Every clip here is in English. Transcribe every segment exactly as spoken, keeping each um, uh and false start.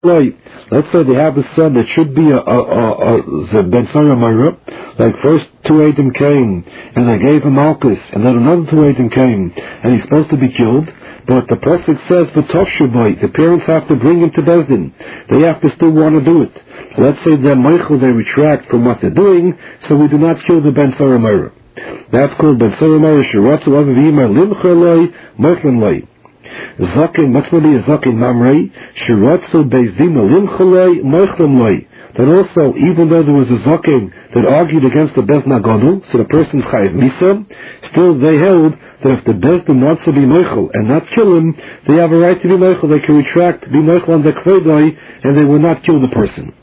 Let's say they have a son that should be a, a, a, a Ben Sarah Myra. Like first two Adam came and they gave him Malchus, and then another two Adam came and he's supposed to be killed. But the Pasuk says, "V'tovshubai," the parents have to bring him to Bezdin. They have to still want to do it. Let's say they're Michael, they retract from what they're doing, so we do not kill the Ben Sarah Myra. That's called Ben Sarah Myra. Shiratzu avivimar limchaloi moichlin. Zakin, what's going to be a Zakin Mamrei? Shiratzu Bezdin limchaloi moichlin. That also, even though there was a Zakin that argued against the Bez Nagonu, so the person's Chayiv Misa, still they held that if the Bezdin wants to be Moichel and not kill him, they have a right to be Moichel. They can retract, be Moichel on the Kvedai, and they will not kill the person.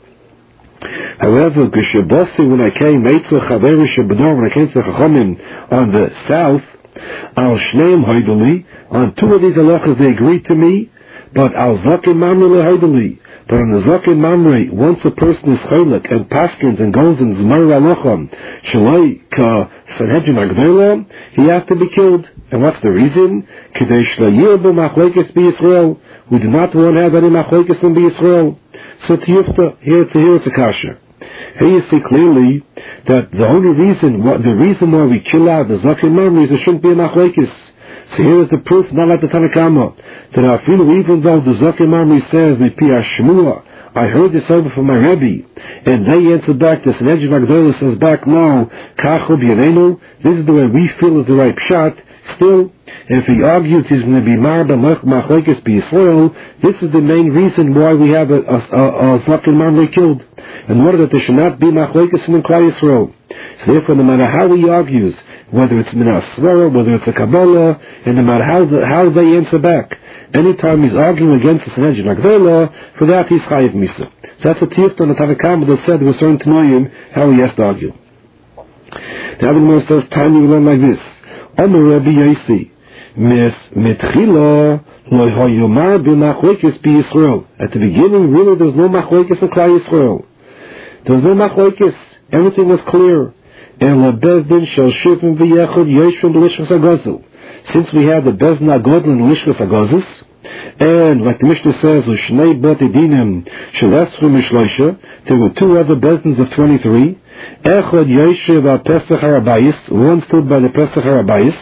However, Geshabasi, when I came, Eitzah Chaveri Shabador, when I came to Chachamim on the south, Al Shneim Haidali, on two of these halachas they agreed to me, but Al Zakin Mamre Haidali. But on the Zakin Mamre, once a person is chaylik and paskins and goes in Zmar Alacham, Shalai Ka Sanhedrin Agdela, he has to be killed. And what's the reason? Kidei Shlayir Bo Machlekes Bi Yisrael. We do not want to have any Machlekes in Bi Yisrael. So Tiyufta, here it's a, here it's a kasha. Here you see clearly that the only reason, what, the reason why we kill out the Zakin Mamre is there shouldn't be a Machlekes. So here is the proof, not like the Tanakama, that I feel even though the Zakin Mamre says, Mipi Shmua, I heard this over from my Rebbe, and they answer back, the Sanhedrin Agdela says back, no, Kachu B'Yanenu, this is the way we feel is the right shot. Still, if he argues he's going to be Marba Machlekes B'Yisrael, this is the main reason why we have a, a, a, a Zakin Mamre killed, in order that there should not be Machlekes in Klal Yisrael. So therefore, no matter how he argues, whether it's Minas Svara, whether it's a Kabbalah, and no matter how, the, how they answer back, anytime he's arguing against the Sanhedrin Agdela, for that he's Chayiv Misa. So that's a Tifta on the Tanakama that said there was certain Tanoim how he has to argue. The Abba Gemara says, Tanya will learn like this. Omer Rabbi Yosi, Mis Mitchila, Lo Hayomar B'Machlekes Bi Yisrael. At the beginning, really, there was no Machlekes in Klal Yisrael. There was no Machlekes. Everything was clear. Since we had the Bezdin Agodl and Lishkas Agozis, and like the Mishnah says, there were two other Bezdins of twenty-three. One stood by the Pesach Harabayis,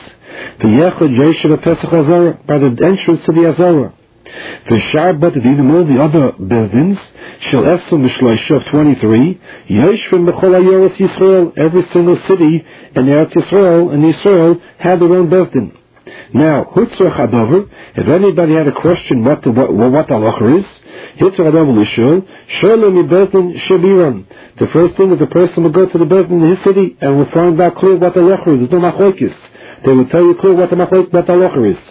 by the entrance to the Azara. The Shabbat Dinim, all the other Bezdins, Shel Esum Mishloisha of twenty-three, Yeshvim B'chol Ayeres Yisrael, every single city in Eretz Yisrael and Yisrael had their own Bezdin. Now, Hutzor Chadover, if anybody had a question what the what, what the halacha is, Hutzor Chadover Lishul, Sholem Bezdin Shabiran. The first thing is the person will go to the Bezdin in his city and will find out clear what the halacha is. There's no machlokes. They will tell you clear what the machlokes, what the halacha is.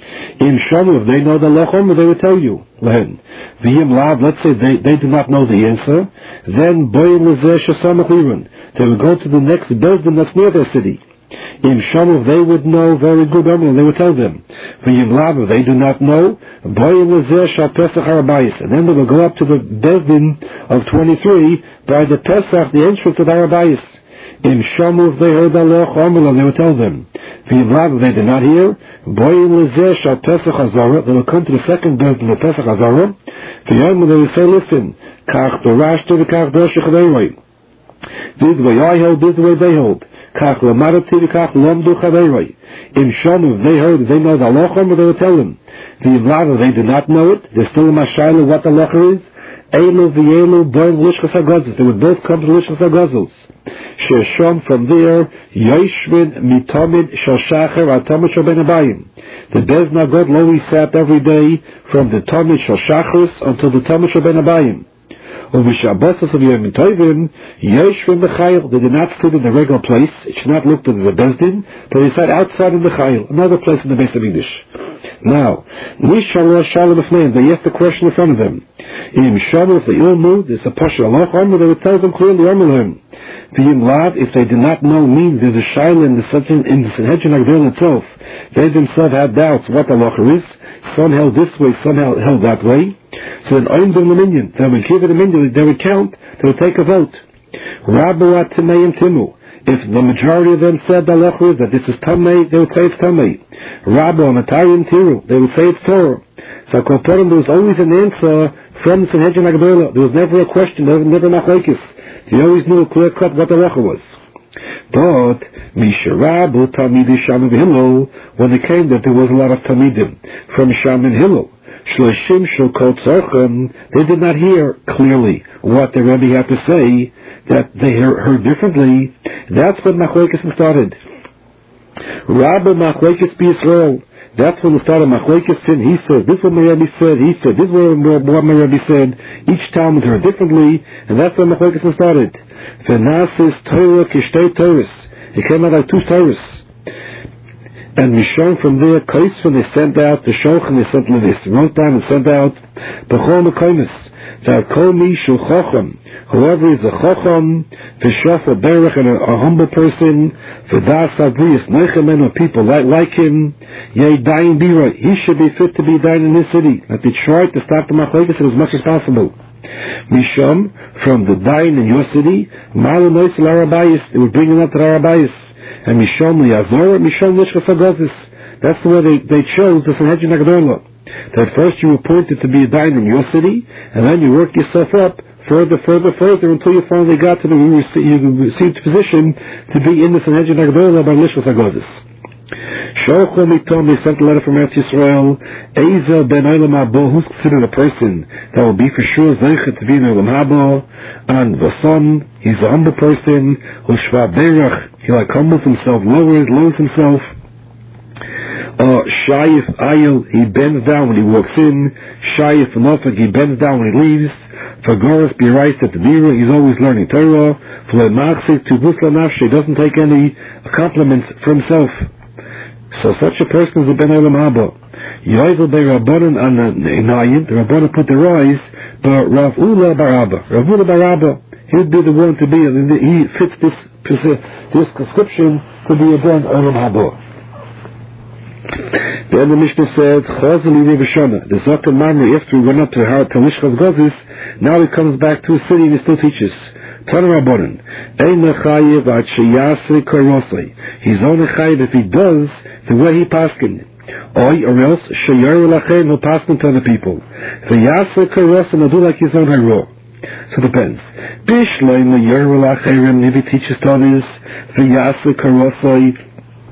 In Shamu, if they know the lachom, they will tell you. Lehen. V'yim lav, let's say they, they do not know the answer, then boyin lezeh shesamach liran. They will go to the next Bezdin that's near their city. In Shamu, if they would know very good, they will tell them. V'yim lav, if they do not know, boyin lezeh shal Pesach Harabayis. And then they will go up to the Bezdin of twenty-three by the Pesach, the entrance of Harabayis. In Shamu, if they heard Allah, they will tell them. V'yimlav, if they did not hear, Boyin lezeh shal Pesach Hazara, they will come to the second Bezdin of Pesach Hazara. V'yom, they will say, listen, Kach dorashto v'kach doshech v'eiroi. This is the way I hold, this is the way they hold. Kach lamadati v'kach lomdu chaveiroi. In Shamu, if they heard, if they know the Allah, they will tell them. V'yimlav, if they do not know it, there's still a mashayla what the Allah is. Eilu v'yelu boyin lishchas hagazos. They would both come to lishchas hagazos. Shesham, from there, Yoshvin mitamid shal shacher atamid shal ben abayim. The Bezdin Agodl always sat every day from the tamid shal shachris until the tamid shal ben abayim. Uvishabosas of Yom Tovim, Yoshvin b'chayil. They did not sit in the regular place. It should not look to the Bezdin, but they sat outside in the chayil, another place in the Beis Hamikdash. Now, Nishallah Shalom Afneim, they asked the question in front of them. Im Shalom, if they all knew, there's a Pasha Allah, they would tell them clearly, Amalhim. V'yim Lav, if they did not know, means there's a Shaila in the Sanhedrin Agdela itself. They themselves had doubts what the halacha is. Some held this way, some held, held that way. So then, Oim Dum Laminion, they would give it a minion, they would count, they would take a vote. Rabbu At Timeim Timu. If the majority of them said the halacha is that this is Tamei, they would say it's Tamei. Rabbu Amatayim Tiru, they would say it's Torah. So Koporim, there was always an answer from the Sanhedrin Agdola. There was never a question, never, never machlokes. He always knew clear cut what the halacha was. But Misharabu Talmidei Sham and Hillel, when it came that there was a lot of Talmidim from Sham and Hillel, Shloshim Shulkot Tzarchim, they did not hear clearly what the Rebbe had to say, that they heard differently. That's when machlokes started. Rabbi machlokes b'Yisrael. That's when the start of machlokes sin. He said, this is what my Rebbe said. He said, this is what my Rebbe said. Each Talmud heard differently, and that's when machlokes started. V'nasis Torah kishtei Torahs. It came out like two Torahs. And Mishon from there, Kaisvan, they sent out the Shochan, they sent they wrote down and sent out B'chol Mekomis. V'akol mi shul Chacham. Whoever is a Chacham, v'shaf a berach and a, a humble person, v'das avriyas neichemen or people like, like him, yei dayin bira. He should be fit to be dying in this city. That they tried to stop the machlokes as much as possible. Misham, from the dying in your city, malu noisel Arabayis, they were bringing up to Arabayis. And Misham liyazor, Misham lishchas agozis. That's the way they, they chose the Sanhedrin Agdola. That first you were appointed to be a dying in your city, and then you work yourself up further, further, further, until you finally got to the, you received the position to be in the Sanhedrin Agdola by lishchas agozis. Shochem Mitom, they sent a letter from Eretz Yisrael. Ezel ben Olam Haba, who's considered a person that will be for sure zeichet to be in Olam Haba, and Vason, he's a humble person. Ushva Berach, he like humbles himself, lowers, lowers himself. Uh, Shayif Ayil, he bends down when he walks in. Shayif Nofak, he bends down when he leaves. Fagoras Birais at the Dira, he's always learning Torah. Flemachsik to Busla Nafshi, he doesn't take any compliments for himself. So such a person is a Ben Olam Haba. Yovel Bei Rabbanan on the Inayim, the Rabbanan put their eyes, but Rav Ula Bar Abba, Rav Ula Bar Abba, he would be the one to be, he fits this this description to be a Ben Olam Haba. Then the Mishnah says, Chazal Yidei B'Shana, the Zakon Mamre, after he went up to to Lishchas Gozis, now he comes back to a city and he still teaches. Tana Rabbanan, Ein Chayev Ad Sheyasei Karosei. He's only chayev if he does the way he paskin. Oy, or else Sheyaru Lachem will paskin to other people. V'yasei Karosei will do like his own hero. So it depends. Bishleim Yaru Lachem, if he teaches to others, V'yasei Karosei,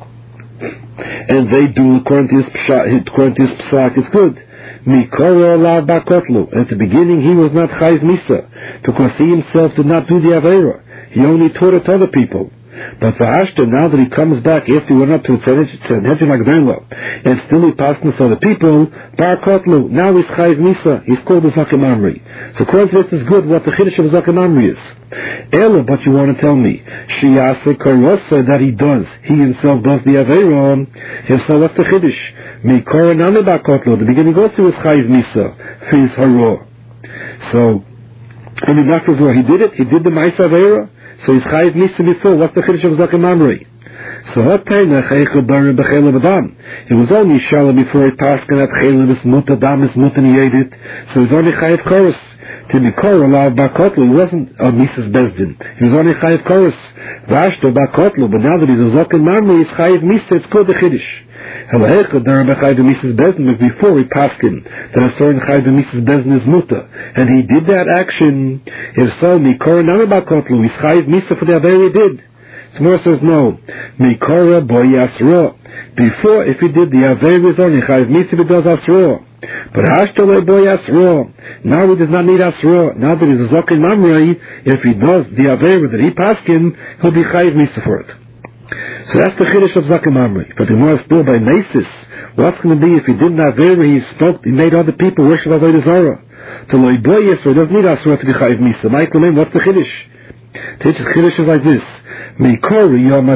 and they do according to his psak, according to his psak, it's good. Mikora la bakotlu. At the beginning, he was not chayiv misa because he himself did not do the avera. He only taught it to other people. But for Ashton, now that he comes back after he went up to the Sanhedrin Agdola, and still he passed to other people, bar kotlu. Now he's chayiv misa. He's called the Zakon Mamre. So according to this is good. What the chiddush of Zakon Mamre is. Ella, but you want to tell me sheyaseh karosa that he does. He himself does the avera. Himself, what's the chiddush? Mikora nami bar kotlu. The beginning also was chayiv misa for his haro. So, I mean, that was where he did it. He did the ma'isa avera. So he's chayiv misa before. What's the chiddush of Zakon Mamre? So what time the chaychel bar b'chayla b'dam? It was only shala before he passed that chayla is muta dam is muta and he ate it. So he's only chayiv chorus. To Mikor allowed bakotlu, he wasn't a Misas Bezdin. He was only chayiv chorus. Vashto bakotlu, but now that he's a Zakon Mamre, he's chayiv misa. It's called the chiddush. Halachel bar b'chayla Misas Bezdin, but before he passed him that a certain chayiv Misas Bezdin is muta, and he did that action. If so, Mikor nami bakotlu, he's chayiv misa for the avera he did. So Mor says no. Mikora boy asra. Before, if he did the avera is only chayiv misa, if he does asra. But Hashtole boy asra. Now he does not need asra. Now that he's a Zakon Mamre, if he does the avera that he passed him, he'll be chayiv misa for it. So that's the chiddush of Zakon Mamre. But the Gemara still by Nesis. What's going to be if he did not avera? He spoke. He made other people worship avodah zarah. To loy boy asra, he doesn't need asra to be chayiv misa. Michael, what's the chiddush? Teaches chiddush is like this. If before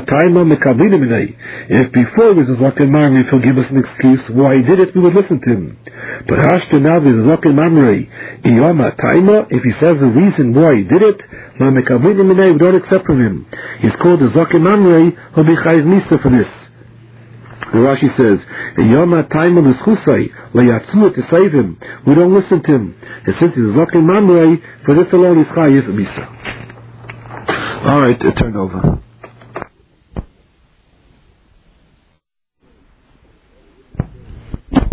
there's a Zakon Mamre, if he'll give us an excuse why he did it, we would listen to him. But Hashta, now there's a Zakon Mamre. If he says the reason why he did it, we don't accept from him. He's called a Zakon Mamre, he'll be chayiv misa for this. The Rashi says, to save him. We don't listen to him. And since he's a Zakon Mamre, for this alone he's chayiv misa. All right, uh, turn over.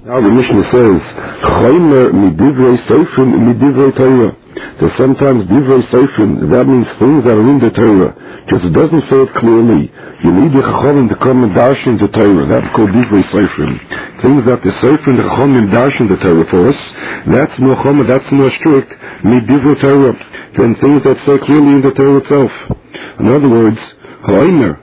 Now the Mishnah says, Chaymer midivrei seifrim midivrei Torah. There's sometimes divrei seifrim, that means things that are in the Torah. Just it doesn't say it clearly. You need the Chachamim to come and darshan the Torah. That's called divrei seifrim. Things that the seifrim, the Chachamim darshan the Torah for us. That's more Chachamim, that's more strict. Midivrei Torah. Than things that say clearly in the Torah itself. In other words, Chaymer.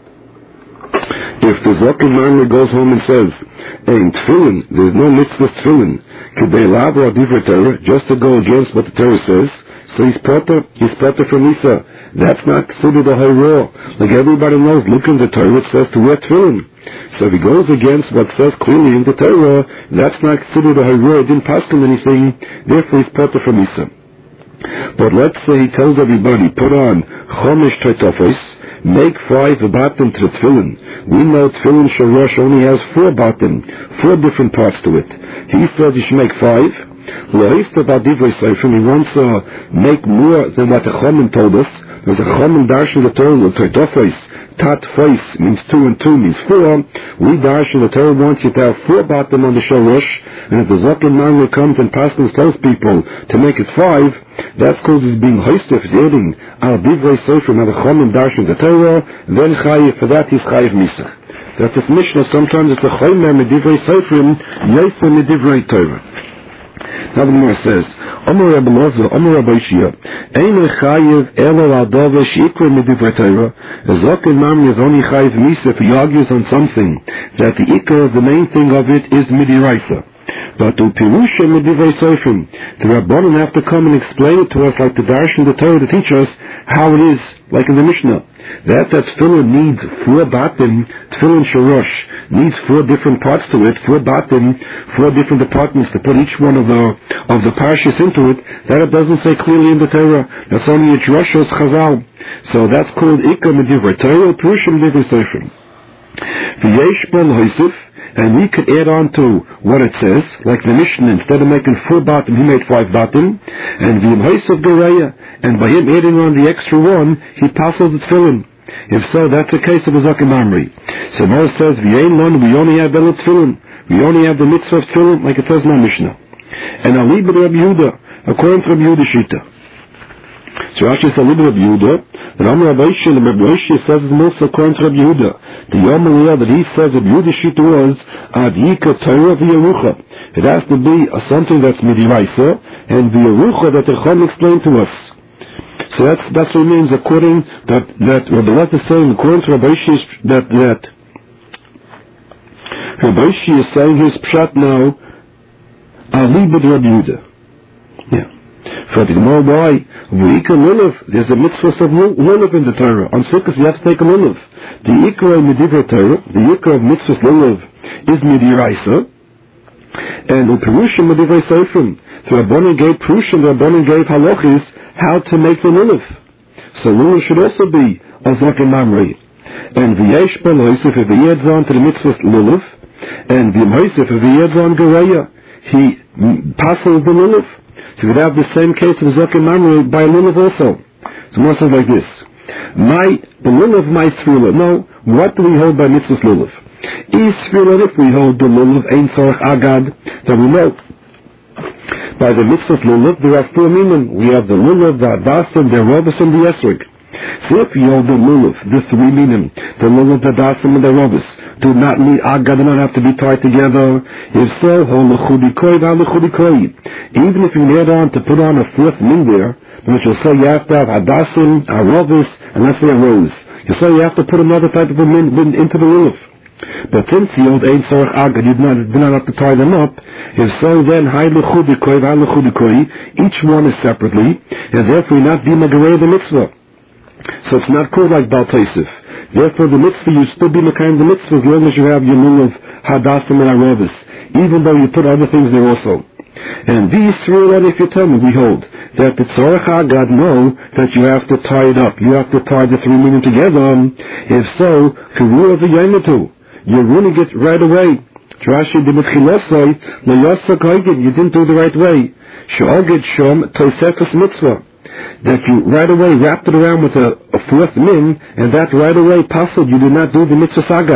If the Zaken Marmor goes home and says, "Ein tefillin, there's no mitzvah tefillin, k'dei lavra divrei Torah," just to go against what the Torah says, so he's proper, he's proper for Misa. That's not considered a hayroh. Like everybody knows, look in the Torah, it says to wear tefillin. So if he goes against what says clearly in the Torah, that's not considered a hayroh. It didn't pass him anything, therefore he's proper for Misa. But let's say he tells everybody, put on chomesh totafos, make five bottom to the tefillin. We know tefillin shorosh only has four bottom, four different parts to it. He says you should make five. Lo'ist about divrei seifrim, he wants to make more than what the Chachamim told us. There's a Chachamim darshan the Torah, totafos, tat fais means two and two means four. We darshan the Torah wants you to have four bottom on the shorosh, and if the Zaken Marmor comes and passes those people to make it five, that's called as being hoistif, adding al divrei seifrim, al the Chachamim darshan the Torah, then chayiv, for that he's chayiv misa. That's this Mishnah, sometimes it's a chaymer medivrei seifrim, yaiser medivrei Torah. Now the Gemara says, Omer Rabbi Loza, Omer Rabbi Shia, Ein lechayiv elo al dove sheikra medivrei Torah. A Zaken Marmor is only chayiv misa if he argues on something that the ikar, the main thing of it, is midiraisa. But to pirusha medivrei seifrim, the Rabbanan have to come and explain it to us like the darshan the Torah to teach us how it is, like in the Mishnah. That that tefillin needs four batim, tefillin shorosh needs four different parts to it, four batim, four different departments to put each one of the of the parashas into it. That it doesn't say clearly in the Torah. That's only a drashos chazal. So that's called ikar medivrei Torah, pirushim medivrei seifrim. V'yesh bol hoisif. And we could add on to what it says, like the Mishnah, instead of making four bottom, he made five bottom, and the Imhais of Gereya, and by him adding on the extra one, he passes the tefillin. If so, that's the case of a Zaken Marmor. So Moses says, V'yein lon, we only have the tefillin. We only have the mitzvah of tefillin, like it says in our Mishnah. And Ali b'Rabbi Yehuda, according to Rabbi Yehuda Shita. So Rashi says, Ali b'Rabbi Yehuda, the Amar Rabbi Shia, the Rabbi Shia says it's also according to Rabbi Yehuda. The Yom Aliyah that he says Rabbi Yehuda Shita was Ad Yika Torah v'Yerucha. It has to be a, something that's midiraisa and v'Yerucha that the Chacham explained to us. So that's that's what it means according that that Rabbi Lezer is saying according to Rabbi Shia that that Rabbi Shia is saying his pshat now Ali b'Rabbi Yehuda. Yeah. For the Gemara, why? V'ikar lulav. There's a mitzvah of lulav in the Torah. On Sukkot you have to take a lulav. The ikar of medivrei Torah, the ikar of mitzvah lulav is midiraisa, and the perushim medivrei seifrim. The Rabbanan gave perushim, the Rabbanan gave halachis how to make the lulav. So lulav should also be a Zaken Marmor. And v'yesh bol hoisif, if he adds on to the mitzvah lulav, and the hoisif, if he adds on gereya, he passes the lulav. So we have the same case of Zaken Marmor by lulav also. So one says like this: My the lulav, my tefillah. No, what do we hold by mitzvah lulav? Is tefillah if we hold the lulav ein tzorach agad? That we know by the mitzvah lulav there are four minim. We have the lulav, the adasim, the robus, and the esrog. So if you hold the lulav, the three minim, the lulav, the adasim, and the robus, do not need agad, do not have to be tied together. If so, hold the chudikoi, the chudikoi. Even if you add on to put on a fourth min there, which will say you have to have adasim, a robus, and let's say a rose. You say you have to put another type of a min, min into the lulav. But since you hold ein tzorach agad, you do not, do not have to tie them up. If so, then hay l'chudikoi, hay l'chudikoi, each one is separately, and therefore you're not being a gerei the mitzvah. So it's not called like Baal Tosef. Therefore the mitzvah, you still be mekayim the mitzvah as long as you have your lulav, hadasim, and arovis, even though you put other things there also. And these three already, if you tell me, we hold that the tzorach agad know that you have to tie it up. You have to tie the three minim together. If so, kuru of the yomatu, you're ruining it right away. Rashi b'mitchilosai le'yasa kaigid, you didn't do the right way. She'ogid shom tosefus mitzvah. That you right away wrapped it around with a, a fourth min, and that right away passed, you did not do the mitzvah sagad.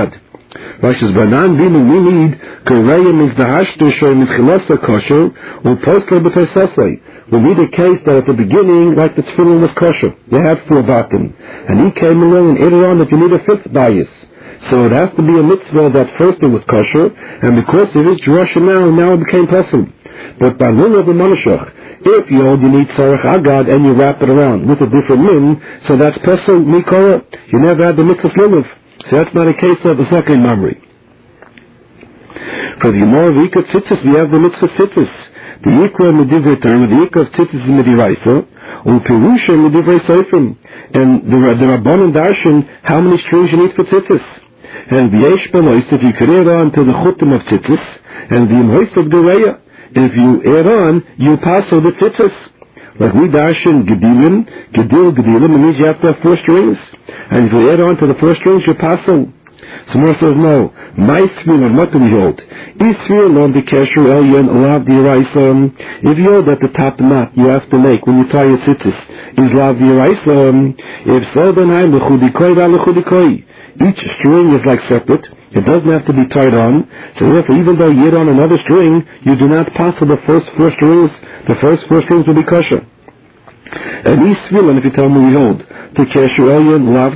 Rashi's banan binu we need Koreyim is the hashtushay mitchilasa kosher or postler b'tosasay. We need a case that at the beginning, like the tefillin was kosher. You had four batim. And he came along and added on that you need a fifth bias. So it has to be a mitzvah that first it was kosher, and because it is Rosh now, now it became possible. But by will of the Manashach, if you hold you need Sarach Agad and you wrap it around with a different min, so that's Pesach Mikora. You never had the mitzvah lulav. So that's not a case of the second memory. For the Yomor Vika Tzitzis, we have the mitzvah Tzitzis. The Yikra Medivrei Torah, the Yikra of Tzitzis is Mediraisa, or Pirusha Medivrei Seifim. And the, the Rabbanan Darshan, how many strings you need for Tzitzis. And the Yesh Belois, if you could add on to the Chutim of Tzitzis, and the Imhois of Gereya, if you add on, you pass over the Tzitzis. Like we Darshan Gedilim, Gedil, Gedilim, it means you have to have four strings. And if you add on to the four strings, you pass them. Someone says, no, my Svilon, what do we hold? Is Svilon the Kesher Elyon, Lav D'Yaraisa? If you hold at the top knot you have to make when you tie your tzitzis, is Lav D'Yaraisa? If so, then I'm L'chudikoi da L'chudikoi. Each string is like separate. It doesn't have to be tied on. So therefore, even though you add on another string, you do not pass the first four strings. The first four strings will be kosher. And Is Svilon, if you tell me we hold, the Kesher Elyon, Lav